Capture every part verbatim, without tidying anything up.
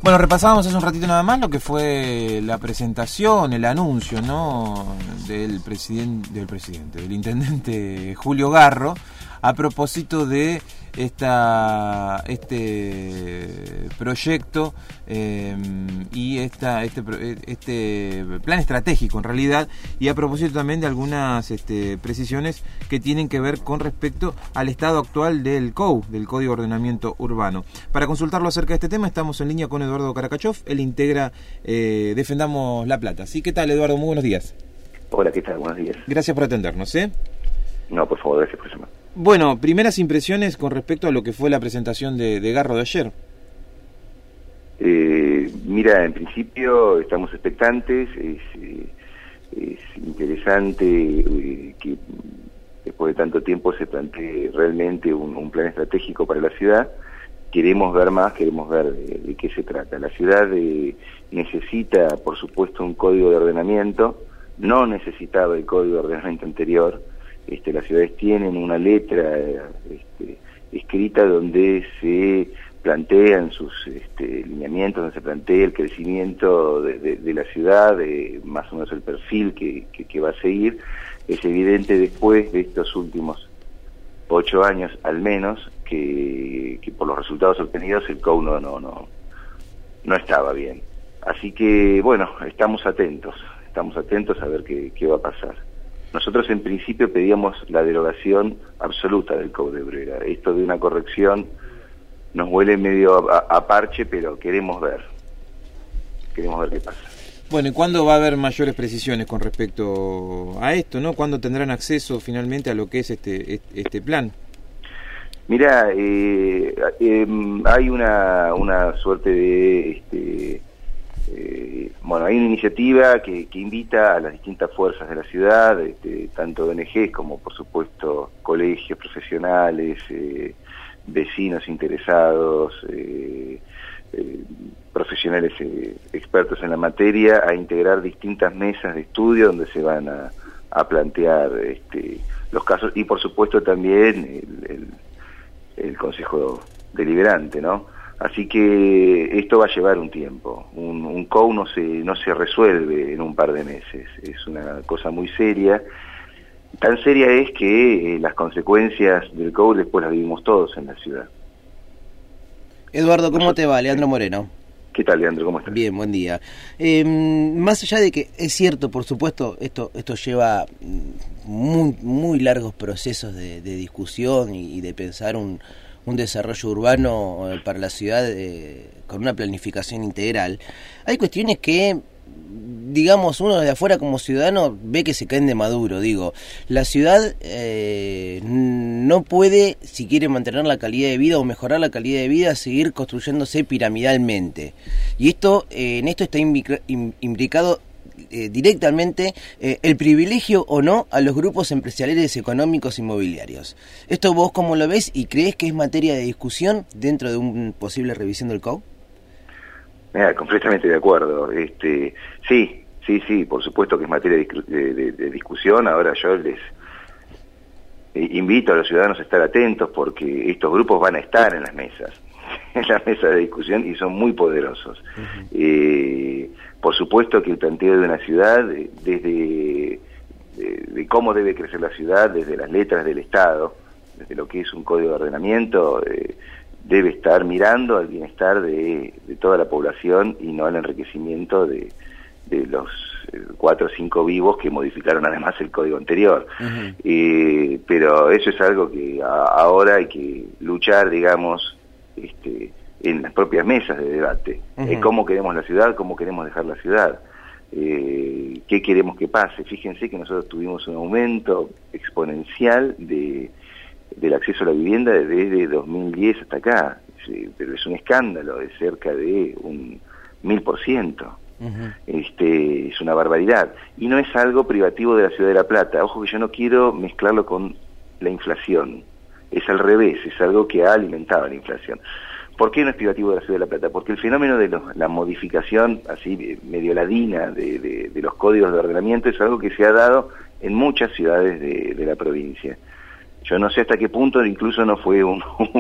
Bueno, repasábamos hace un ratito nada más lo que fue la presentación, el anuncio, ¿no?, del presidente, del presidente, del intendente Julio Garro, a propósito de esta este proyecto eh, y esta este este plan estratégico en realidad, y a propósito también de algunas este, precisiones que tienen que ver con respecto al estado actual del C O U, del Código de Ordenamiento Urbano. Para consultarlo acerca de este tema estamos en línea con Eduardo Caracachov. Él integra eh, Defendamos La Plata. ¿Sí? ¿Qué tal, Eduardo? Muy buenos días. Hola, ¿qué tal? Buenos días. Gracias por atendernos, ¿eh? No, por favor, gracias por llamar. Bueno, primeras impresiones con respecto a lo que fue la presentación de, de Garro de ayer. Eh, mira, en principio estamos expectantes, es, eh, es interesante eh, que después de tanto tiempo se plantee realmente un, un plan estratégico para la ciudad. Queremos ver más, queremos ver de, de qué se trata. La ciudad eh, necesita, por supuesto, un código de ordenamiento, no necesitaba el código de ordenamiento anterior. Este, las ciudades tienen una letra este, escrita donde se plantean sus este, lineamientos, donde se plantea el crecimiento de, de, de la ciudad, de más o menos el perfil que, que, que va a seguir. Es evidente después de estos últimos ocho años al menos que, que por los resultados obtenidos el C O U no, no, no, no estaba bien. Así que bueno, estamos atentos, estamos atentos a ver qué, qué va a pasar. Nosotros en principio pedíamos la derogación absoluta del Código de Brera. Esto de una corrección nos huele medio a, a parche, pero queremos ver. Queremos ver qué pasa. Bueno, ¿y cuándo va a haber mayores precisiones con respecto a esto, no? ¿Cuándo tendrán acceso finalmente a lo que es este este plan? Mira, eh, eh, hay una, una suerte de... Este, Eh, bueno, hay una iniciativa que, que invita a las distintas fuerzas de la ciudad, este, tanto O N Ges como por supuesto colegios profesionales, eh, vecinos interesados, eh, eh, profesionales eh, expertos en la materia, a integrar distintas mesas de estudio donde se van a, a plantear este, los casos, y por supuesto también el, el, el Consejo Deliberante, ¿no? Así que esto va a llevar un tiempo. Un, un C O U no se, no se resuelve en un par de meses. Es una cosa muy seria. Tan seria es que eh, las consecuencias del C O U después las vivimos todos en la ciudad. Eduardo, ¿cómo te va? Leandro Moreno. ¿Qué tal, Leandro? ¿Cómo estás? Bien, buen día. Eh, más allá de que es cierto, por supuesto, esto esto lleva muy, muy largos procesos de, de discusión y, y de pensar un... un desarrollo urbano para la ciudad eh, con una planificación integral. Hay cuestiones que, digamos, uno desde afuera como ciudadano ve que se caen de maduro. Digo, la ciudad eh, no puede, si quiere mantener la calidad de vida o mejorar la calidad de vida, seguir construyéndose piramidalmente. Y esto, eh, en esto está imbrica, imbricado Eh, directamente eh, el privilegio o no a los grupos empresariales económicos inmobiliarios. ¿Esto vos cómo lo ves y crees que es materia de discusión dentro de una posible revisión del C O U? Mira, completamente de acuerdo. Este, sí, sí, sí, por supuesto que es materia de, de, de discusión. Ahora yo les eh, invito a los ciudadanos a estar atentos porque estos grupos van a estar en las mesas, en las mesas de discusión y son muy poderosos. Uh-huh. eh, Por supuesto que el planteo de una ciudad, desde de, de cómo debe crecer la ciudad, desde las letras del Estado, desde lo que es un código de ordenamiento, eh, debe estar mirando al bienestar de, de toda la población y no al enriquecimiento de, de los eh, cuatro o cinco vivos que modificaron además el código anterior. Uh-huh. eh, pero eso es algo que a, ahora hay que luchar, digamos, este en las propias mesas de debate. Uh-huh. eh, cómo queremos la ciudad, cómo queremos dejar la ciudad, eh, qué queremos que pase. Fíjense que nosotros tuvimos un aumento exponencial de del acceso a la vivienda desde dos mil diez hasta acá, sí, pero es un escándalo, de cerca de un mil por ciento. Uh-huh. Este, es una barbaridad. Y no es algo privativo de la ciudad de La Plata. Ojo que yo no quiero mezclarlo con la inflación. Es al revés, es algo que ha alimentado la inflación. ¿Por qué no es privativo de la ciudad de La Plata? Porque el fenómeno de los, la modificación así medio ladina de, de, de los códigos de ordenamiento es algo que se ha dado en muchas ciudades de, de la provincia. Yo no sé hasta qué punto incluso no fue un, un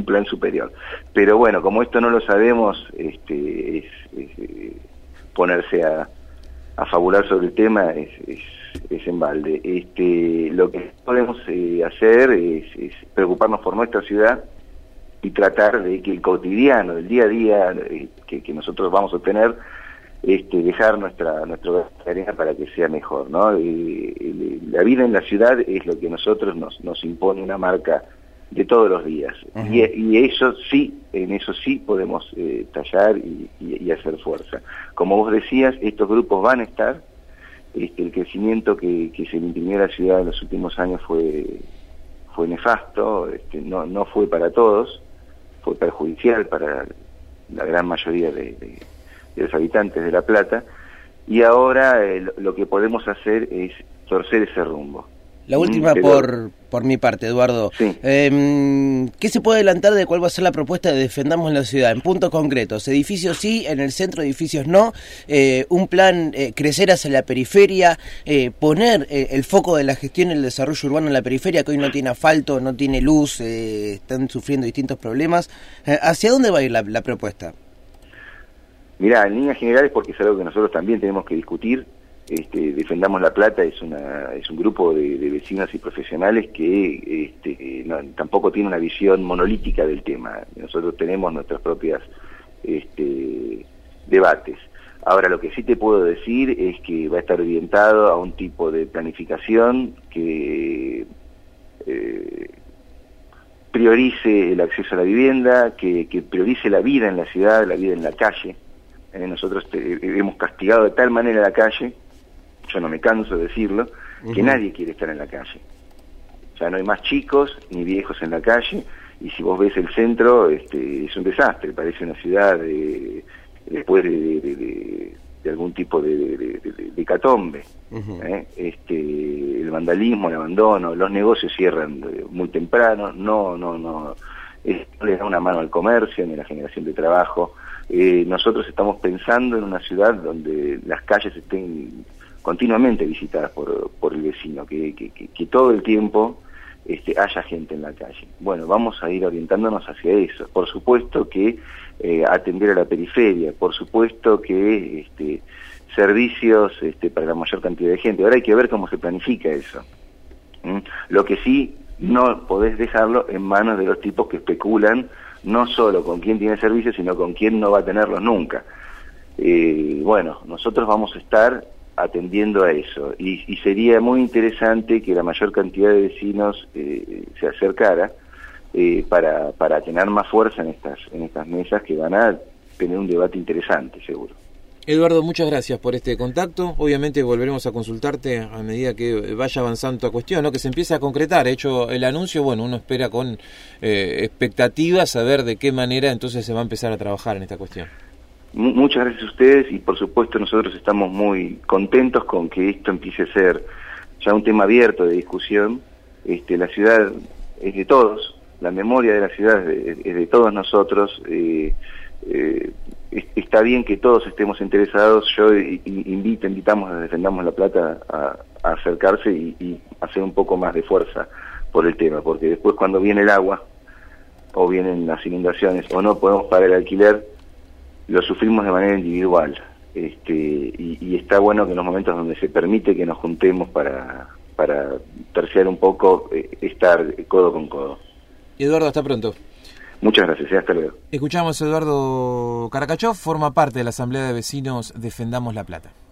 plan superior. Pero bueno, como esto no lo sabemos, este, es, es, eh, ponerse a, a fabular sobre el tema es, es, es en balde. Este, lo que podemos eh, hacer es, es preocuparnos por nuestra ciudad y tratar de que el cotidiano, el día a día eh, que, que nosotros vamos a tener, este, dejar nuestra nuestra tarea para que sea mejor, ¿no? Eh, eh, la vida en la ciudad es lo que a nosotros nos, nos impone una marca de todos los días. Uh-huh. y, y eso sí, en eso sí podemos eh, tallar y, y, y hacer fuerza. Como vos decías, estos grupos van a estar, este, el crecimiento que, que se le imprimió a la ciudad en los últimos años fue fue nefasto, este, no, no fue para todos, fue perjudicial para la gran mayoría de, de, de los habitantes de La Plata, y ahora eh, lo que podemos hacer es torcer ese rumbo. La última Pero, por por mi parte, Eduardo. Sí. Eh, ¿Qué se puede adelantar de cuál va a ser la propuesta de Defendamos la Ciudad? En puntos concretos, edificios sí, en el centro edificios no, eh, un plan, eh, crecer hacia la periferia, eh, poner eh, el foco de la gestión y el desarrollo urbano en la periferia, que hoy no tiene asfalto, no tiene luz, eh, están sufriendo distintos problemas. Eh, ¿Hacia dónde va a ir la, la propuesta? Mirá, en líneas generales, porque es algo que nosotros también tenemos que discutir. Este, Defendamos la Plata es una es un grupo de, de vecinos y profesionales que este, no, tampoco tiene una visión monolítica del tema. Nosotros tenemos nuestras propias este, debates. Ahora, lo que sí te puedo decir es que va a estar orientado a un tipo de planificación que eh, priorice el acceso a la vivienda, que, que priorice la vida en la ciudad, la vida en la calle. Eh, nosotros te, hemos castigado de tal manera la calle, yo no me canso de decirlo, uh-huh. que nadie quiere estar en la calle. Ya no hay más chicos ni viejos en la calle, y si vos ves el centro, este, es un desastre, parece una ciudad de, después de, de, de, de algún tipo de, de, de, de, de hecatombe. Uh-huh. ¿eh? Este, el vandalismo, el abandono, los negocios cierran muy temprano, no, no, no, es, no le da una mano al comercio ni a la generación de trabajo. Eh, nosotros estamos pensando en una ciudad donde las calles estén continuamente visitadas por, por el vecino, que, que, que, que todo el tiempo este, haya gente en la calle. Bueno, vamos a ir orientándonos hacia eso. Por supuesto que eh, atender a la periferia, por supuesto que este, servicios este, para la mayor cantidad de gente. Ahora hay que ver cómo se planifica eso. ¿Mm? Lo que sí, no podés dejarlo en manos de los tipos que especulan no solo con quién tiene servicios, sino con quién no va a tenerlos nunca. Eh, bueno, nosotros vamos a estar atendiendo a eso, y, y sería muy interesante que la mayor cantidad de vecinos eh, se acercara eh, para, para tener más fuerza en estas, en estas mesas que van a tener un debate interesante, seguro. Eduardo, muchas gracias por este contacto. Obviamente volveremos a consultarte a medida que vaya avanzando la cuestión, ¿no? Que se empiece a concretar. Hecho el anuncio, bueno, uno espera con eh, expectativas saber de qué manera entonces se va a empezar a trabajar en esta cuestión. Muchas gracias a ustedes, y por supuesto nosotros estamos muy contentos con que esto empiece a ser ya un tema abierto de discusión. Este, la ciudad es de todos, la memoria de la ciudad es de, es de todos nosotros. Eh, eh, está bien que todos estemos interesados. Yo invito, invitamos a Defendamos la Plata a, a acercarse y, y hacer un poco más de fuerza por el tema, porque después cuando viene el agua o vienen las inundaciones o no podemos pagar el alquiler, lo sufrimos de manera individual. Este, y, y está bueno que en los momentos donde se permite que nos juntemos para, para terciar un poco, eh, estar codo con codo. Eduardo, hasta pronto. Muchas gracias, hasta luego. Escuchamos a Eduardo Caracachov, forma parte de la Asamblea de Vecinos Defendamos la Plata.